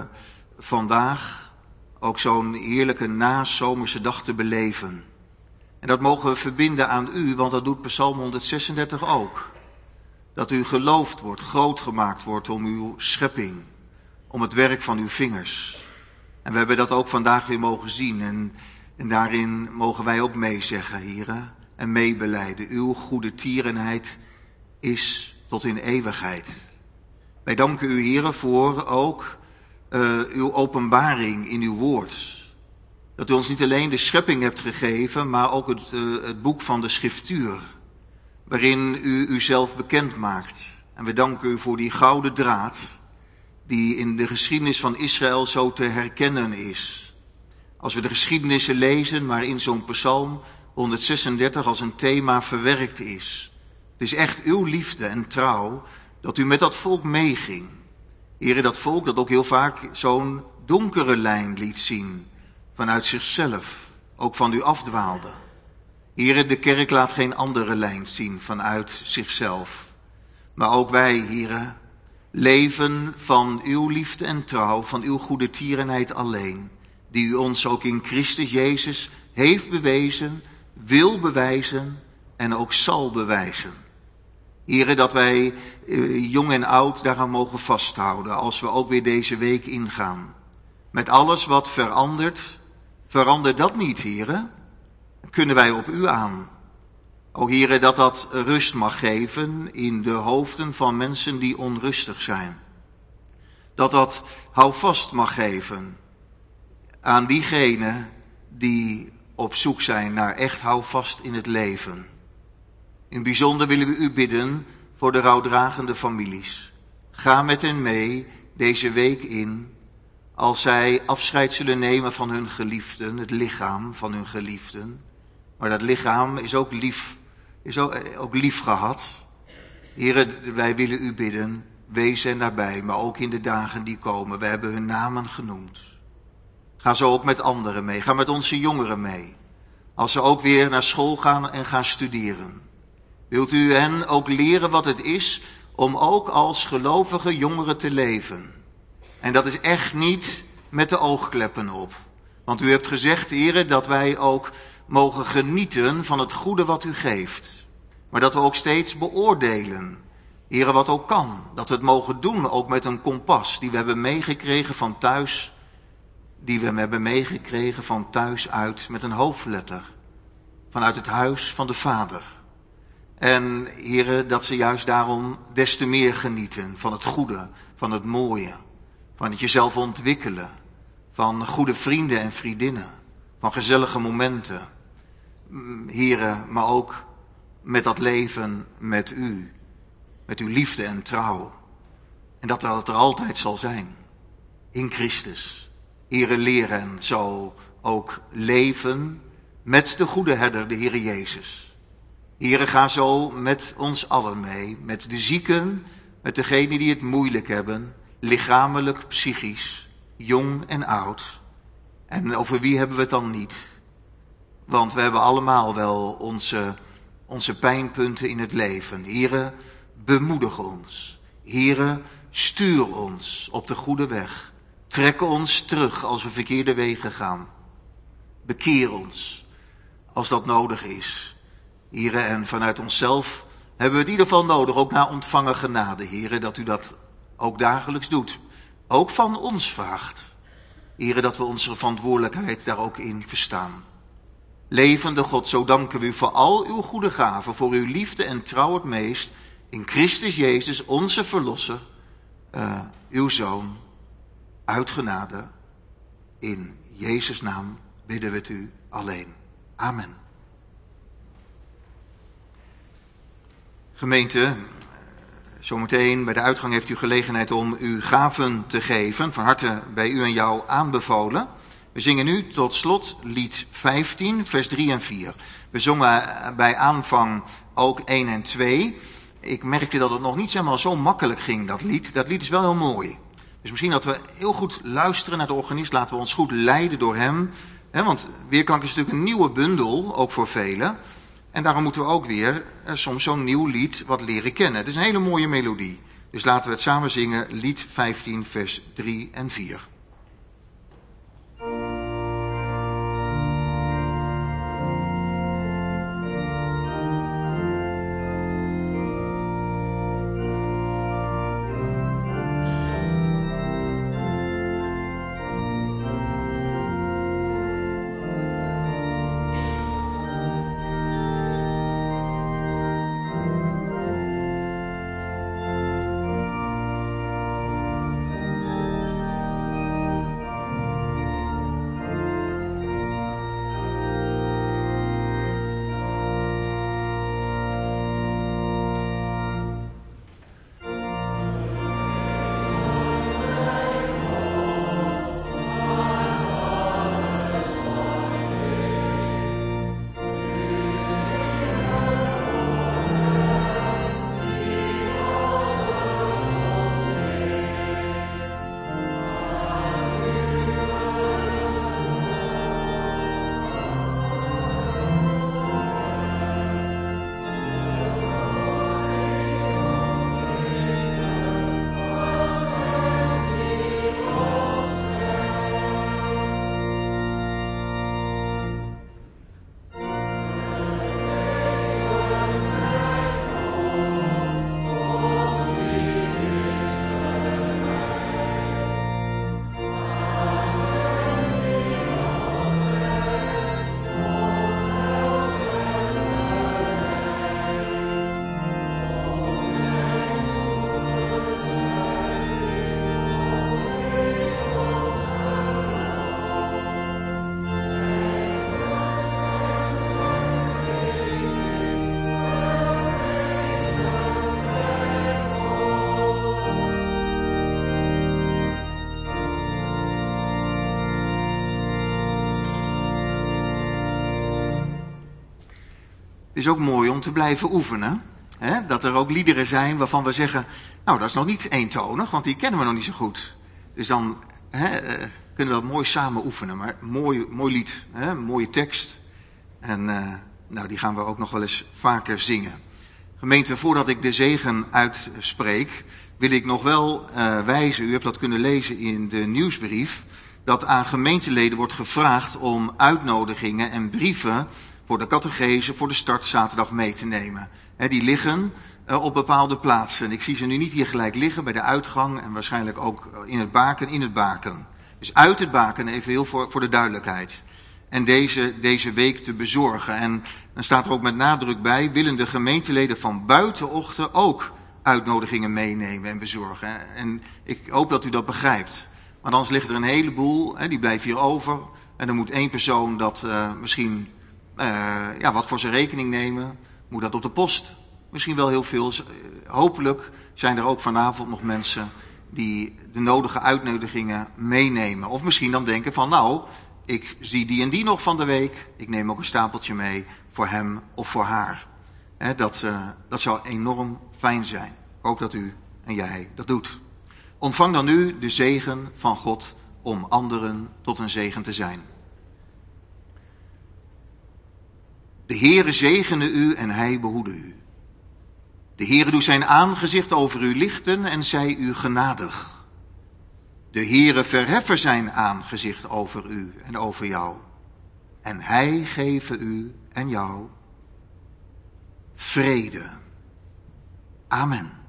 vandaag ook zo'n heerlijke nazomerse dag te beleven. En dat mogen we verbinden aan u, want dat doet Psalm 136 ook. Dat u geloofd wordt, groot gemaakt wordt om uw schepping, om het werk van uw vingers. En we hebben dat ook vandaag weer mogen zien en daarin mogen wij ook meezeggen, heren, en meebelijden. Uw goede tierenheid is tot in eeuwigheid. Wij danken u, heren, voor ook uw openbaring in uw woord. Dat u ons niet alleen de schepping hebt gegeven, maar ook het boek van de Schriftuur, waarin u uzelf bekend maakt. En we danken u voor die gouden draad die in de geschiedenis van Israël zo te herkennen is. Als we de geschiedenissen lezen, maar in zo'n Psalm 136 als een thema verwerkt is. Het is echt uw liefde en trouw dat u met dat volk meeging. Heren, dat volk dat ook heel vaak zo'n donkere lijn liet zien vanuit zichzelf, ook van u afdwaalde. Heren, de kerk laat geen andere lijn zien vanuit zichzelf. Maar ook wij, heren, leven van uw liefde en trouw, van uw goede tierenheid alleen, die u ons ook in Christus Jezus heeft bewezen, wil bewijzen en ook zal bewijzen. Heren, dat wij jong en oud daaraan mogen vasthouden, als we ook weer deze week ingaan. Met alles wat verandert, verander dat niet, heren. Kunnen wij op u aan. O heren, dat rust mag geven in de hoofden van mensen die onrustig zijn. Dat houvast mag geven aan diegenen die op zoek zijn naar echt houvast in het leven. In het bijzonder willen we u bidden voor de rouwdragende families. Ga met hen mee deze week in, als zij afscheid zullen nemen van hun geliefden, het lichaam van hun geliefden. Maar dat lichaam is ook lief gehad. Heren, wij willen u bidden, wees hen nabij, maar ook in de dagen die komen. We hebben hun namen genoemd. Ga zo ook met anderen mee, ga met onze jongeren mee. Als ze ook weer naar school gaan en gaan studeren. Wilt u hen ook leren wat het is om ook als gelovige jongeren te leven? En dat is echt niet met de oogkleppen op. Want u hebt gezegd, heren, dat wij ook mogen genieten van het goede wat u geeft. Maar dat we ook steeds beoordelen, heren, wat ook kan. Dat we het mogen doen, ook met een kompas die we hebben meegekregen van thuis. Die we hebben meegekregen van thuis uit met een hoofdletter. Vanuit het huis van de Vader. En heren, dat ze juist daarom des te meer genieten van het goede, van het mooie. Van het jezelf ontwikkelen. Van goede vrienden en vriendinnen. Van gezellige momenten. Heren, maar ook met dat leven met u. Met uw liefde en trouw. En dat er altijd zal zijn. In Christus. Heren, leren zo ook leven met de goede herder, de Heer Jezus. Heren, ga zo met ons allen mee. Met de zieken, met degenen die het moeilijk hebben. Lichamelijk, psychisch, jong en oud. En over wie hebben we het dan niet? Want we hebben allemaal wel onze pijnpunten in het leven. Heren, bemoedig ons. Heren, stuur ons op de goede weg. Trek ons terug als we verkeerde wegen gaan. Bekeer ons als dat nodig is. Heren, en vanuit onszelf hebben we het in ieder geval nodig, ook na ontvangen genade, heren, dat u dat ook dagelijks doet. Ook van ons vraagt. Heren, dat we onze verantwoordelijkheid daar ook in verstaan. Levende God, zo danken we u voor al uw goede gaven, voor uw liefde en trouw het meest, in Christus Jezus, onze Verlosser, uw Zoon, uit genade. In Jezus' naam bidden we het u alleen. Amen. Gemeente, zometeen bij de uitgang heeft u gelegenheid om uw gaven te geven. Van harte bij u en jou aanbevolen. We zingen nu tot slot lied 15, vers 3 en 4. We zongen bij aanvang ook 1 en 2. ik merkte dat het nog niet helemaal zo makkelijk ging, dat lied. Dat lied is wel heel mooi. Dus misschien dat we heel goed luisteren naar de organist. Laten we ons goed leiden door hem. Want Weerklank is natuurlijk een nieuwe bundel, ook voor velen. En daarom moeten we ook weer soms zo'n nieuw lied wat leren kennen. Het is een hele mooie melodie. Dus laten we het samen zingen, lied 15, vers 3 en 4. Het is ook mooi om te blijven oefenen. Hè? Dat er ook liederen zijn waarvan we zeggen, nou dat is nog niet eentonig, want die kennen we nog niet zo goed. Dus dan kunnen we dat mooi samen oefenen. Maar mooi lied, mooie tekst. En die gaan we ook nog wel eens vaker zingen. Gemeente, voordat ik de zegen uitspreek, wil ik nog wel wijzen, u hebt dat kunnen lezen in de nieuwsbrief, dat aan gemeenteleden wordt gevraagd om uitnodigingen en brieven voor de catechese, voor de start zaterdag mee te nemen. Die liggen op bepaalde plaatsen. Ik zie ze nu niet hier gelijk liggen bij de uitgang en waarschijnlijk ook in het baken. Dus uit het baken even heel voor de duidelijkheid. En deze week te bezorgen. En dan staat er ook met nadruk bij, willen de gemeenteleden van buitenochtend ook uitnodigingen meenemen en bezorgen. En ik hoop dat u dat begrijpt. Want anders ligt er een heleboel, die blijven hier over. En dan moet één persoon dat misschien wat voor zijn rekening nemen. Moet dat op de post. Misschien wel heel veel. Hopelijk zijn er ook vanavond nog mensen die de nodige uitnodigingen meenemen. Of misschien dan denken van ik zie die en die nog van de week. Ik neem ook een stapeltje mee voor hem of voor haar. Dat zou enorm fijn zijn. Ook dat u en jij dat doet. Ontvang dan nu de zegen van God om anderen tot een zegen te zijn. De Heere zegene u en hij behoede u. De Heere doet zijn aangezicht over u lichten en zij u genadig. De Heere verheffen zijn aangezicht over u en over jou. En hij geven u en jou vrede. Amen.